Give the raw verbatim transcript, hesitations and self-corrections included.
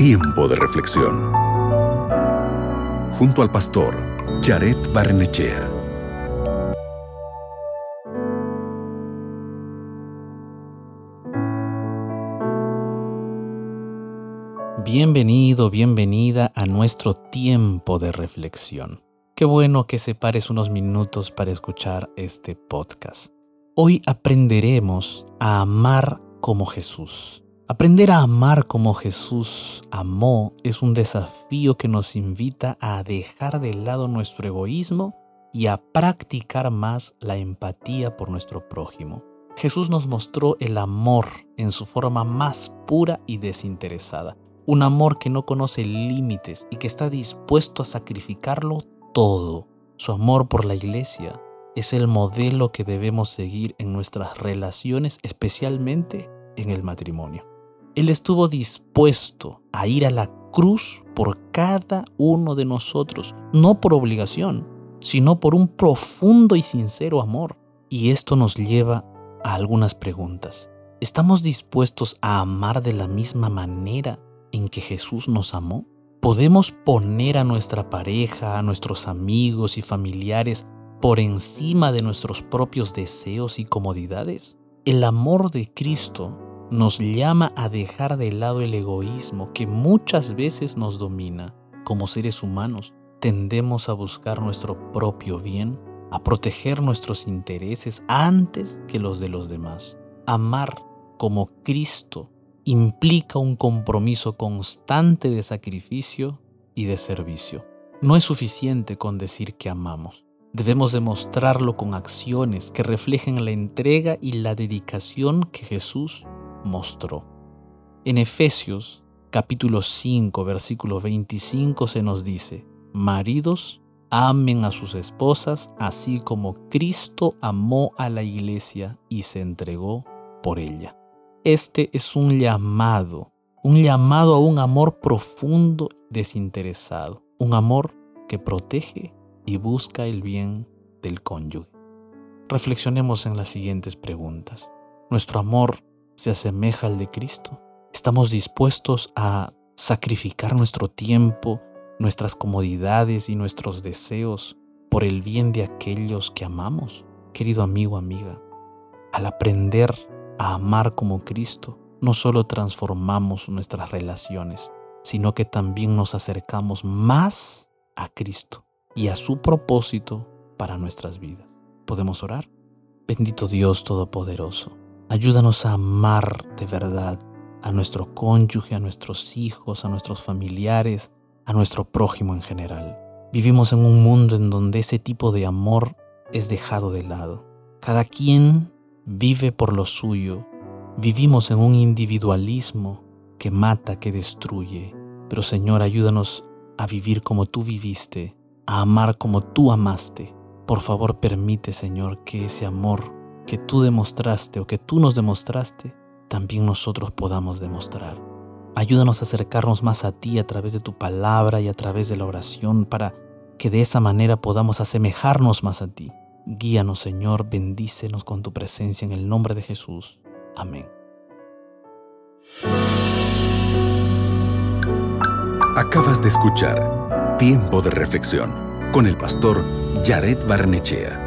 Tiempo de reflexión. Junto al pastor Jared Barrenechea. Bienvenido, bienvenida a nuestro tiempo de reflexión. Qué bueno que separes unos minutos para escuchar este podcast. Hoy aprenderemos a amar como Jesús. Aprender a amar como Jesús amó es un desafío que nos invita a dejar de lado nuestro egoísmo y a practicar más la empatía por nuestro prójimo. Jesús nos mostró el amor en su forma más pura y desinteresada. Un amor que no conoce límites y que está dispuesto a sacrificarlo todo. Su amor por la iglesia es el modelo que debemos seguir en nuestras relaciones, especialmente en el matrimonio. Él estuvo dispuesto a ir a la cruz por cada uno de nosotros, no por obligación, sino por un profundo y sincero amor. Y esto nos lleva a algunas preguntas. ¿Estamos dispuestos a amar de la misma manera en que Jesús nos amó? ¿Podemos poner a nuestra pareja, a nuestros amigos y familiares por encima de nuestros propios deseos y comodidades? El amor de Cristo nos llama a dejar de lado el egoísmo que muchas veces nos domina. Como seres humanos, tendemos a buscar nuestro propio bien, a proteger nuestros intereses antes que los de los demás. Amar como Cristo implica un compromiso constante de sacrificio y de servicio. No es suficiente con decir que amamos. Debemos demostrarlo con acciones que reflejen la entrega y la dedicación que Jesús mostró. En Efesios capítulo cinco, versículo veinticinco se nos dice: maridos, amen a sus esposas, así como Cristo amó a la iglesia y se entregó por ella. Este es un llamado, un llamado a un amor profundo y desinteresado, un amor que protege y busca el bien del cónyuge. Reflexionemos en las siguientes preguntas. ¿Nuestro amor se asemeja al de Cristo? ¿Estamos dispuestos a sacrificar nuestro tiempo, nuestras comodidades y nuestros deseos por el bien de aquellos que amamos? Querido amigo, amiga, al aprender a amar como Cristo, no solo transformamos nuestras relaciones, sino que también nos acercamos más a Cristo y a su propósito para nuestras vidas. ¿Podemos orar? Bendito Dios Todopoderoso, ayúdanos a amar de verdad a nuestro cónyuge, a nuestros hijos, a nuestros familiares, a nuestro prójimo en general. Vivimos en un mundo en donde ese tipo de amor es dejado de lado. Cada quien vive por lo suyo. Vivimos en un individualismo que mata, que destruye. Pero Señor, ayúdanos a vivir como tú viviste, a amar como tú amaste. Por favor, permite, Señor, que ese amor que tú demostraste o que tú nos demostraste, también nosotros podamos demostrar. Ayúdanos a acercarnos más a ti a través de tu palabra y a través de la oración, para que de esa manera podamos asemejarnos más a ti. Guíanos, Señor, bendícenos con tu presencia en el nombre de Jesús. Amén. Acabas de escuchar Tiempo de reflexión con el pastor Jared Barrenechea.